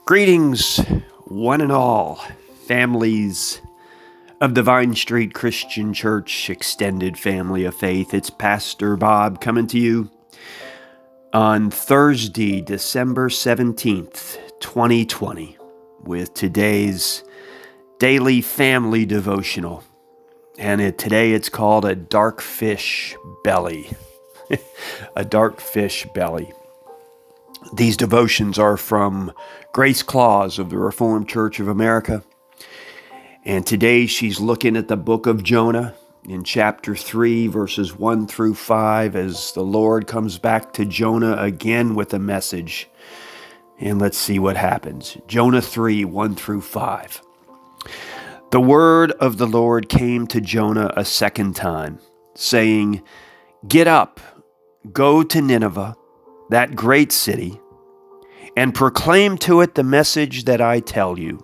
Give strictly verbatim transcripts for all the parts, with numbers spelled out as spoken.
Greetings, one and all, families of the Vine Street Christian Church extended family of faith. It's Pastor Bob coming to you on Thursday, December seventeenth, twenty twenty, with today's daily family devotional. And it, today it's called A Dark Fish Belly. A Dark Fish Belly. These devotions are from Grace Claus of the Reformed Church of America. And today she's looking at the book of Jonah in chapter three, verses one through five, as the Lord comes back to Jonah again with a message. And let's see what happens. Jonah three, one through five. The word of the Lord came to Jonah a second time, saying, "Get up, go to Nineveh, that great city, and proclaim to it the message that I tell you."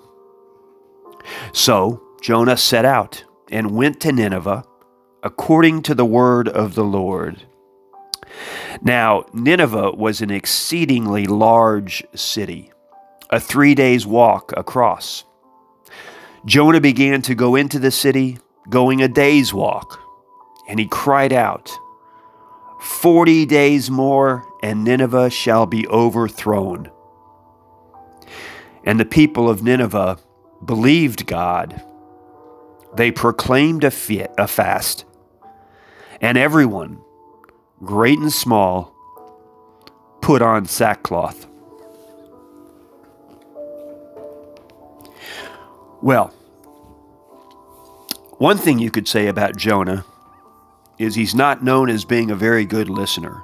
So Jonah set out and went to Nineveh according to the word of the Lord. Now Nineveh was an exceedingly large city, a three days' walk across. Jonah began to go into the city, going a day's walk, and he cried out, Forty days more, and Nineveh shall be overthrown." And the people of Nineveh believed God. They proclaimed a, fit, a fast, and everyone, great and small, put on sackcloth. Well, one thing you could say about Jonah is he's not known as being a very good listener.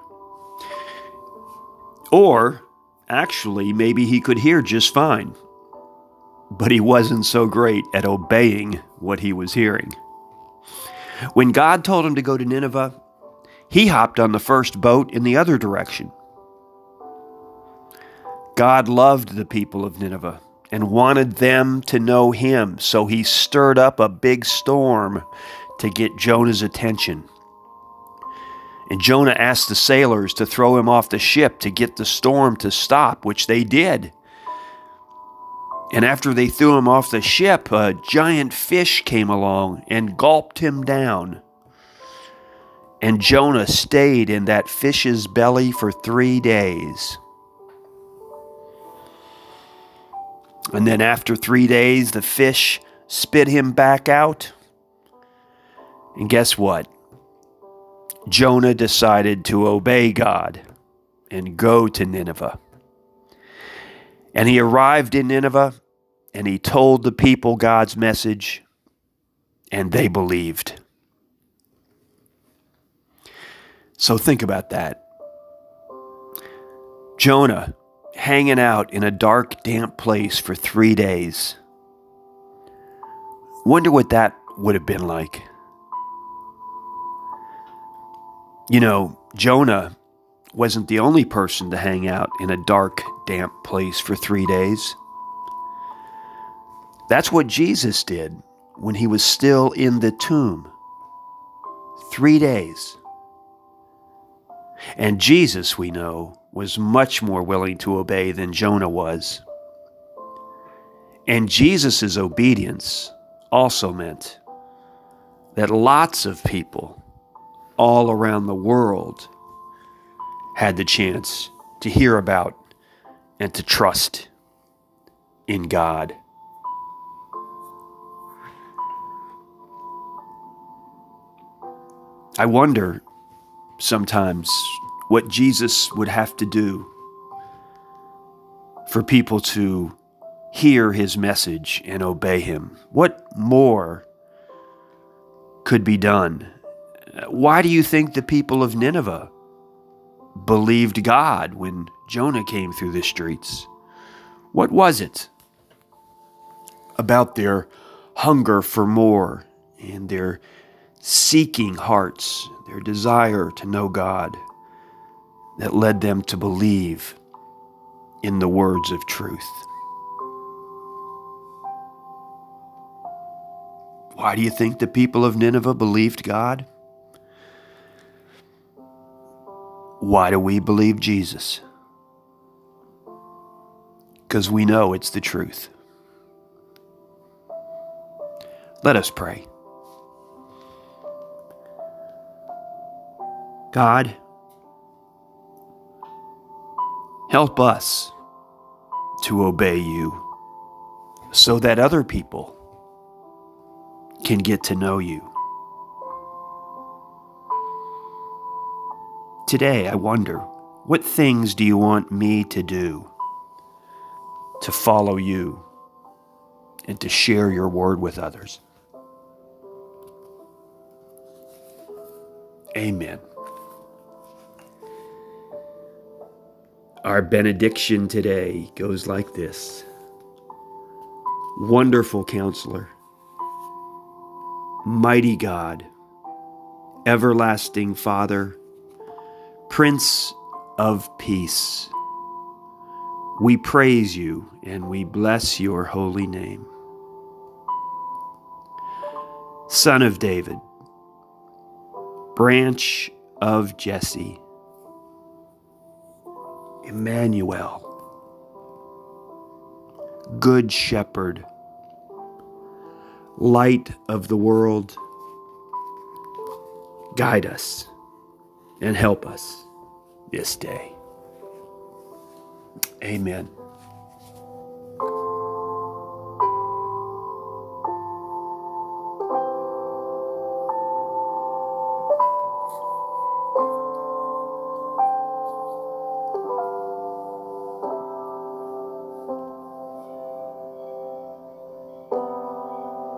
Or, actually, maybe he could hear just fine, but he wasn't so great at obeying what he was hearing. When God told him to go to Nineveh, he hopped on the first boat in the other direction. God loved the people of Nineveh and wanted them to know him, so he stirred up a big storm to get Jonah's attention. And Jonah asked the sailors to throw him off the ship to get the storm to stop, which they did. And after they threw him off the ship, a giant fish came along and gulped him down. And Jonah stayed in that fish's belly for three days. And then after three days, the fish spit him back out. And guess what? Jonah decided to obey God and go to Nineveh. And he arrived in Nineveh, and he told the people God's message, and they believed. So think about that. Jonah hanging out in a dark, damp place for three days. Wonder what that would have been like. You know, Jonah wasn't the only person to hang out in a dark, damp place for three days. That's what Jesus did when he was still in the tomb. Three days. And Jesus, we know, was much more willing to obey than Jonah was. And Jesus' obedience also meant that lots of people all around the world had the chance to hear about and to trust in God. I wonder sometimes what Jesus would have to do for people to hear his message and obey him. What more could be done? Why do you think the people of Nineveh believed God when Jonah came through the streets? What was it about their hunger for more and their seeking hearts, their desire to know God, that led them to believe in the words of truth? Why do you think the people of Nineveh believed God? Why do we believe Jesus? because we know it's the truth. Let us pray. God, help us to obey you so that other people can get to know you. Today, I wonder, what things do you want me to do to follow you and to share your word with others? Amen. Our benediction today goes like this. Wonderful Counselor, mighty God, everlasting Father, Prince of Peace, we praise you and we bless your holy name. Son of David, Branch of Jesse, Emmanuel, Good Shepherd, Light of the world, guide us and help us this day. Amen.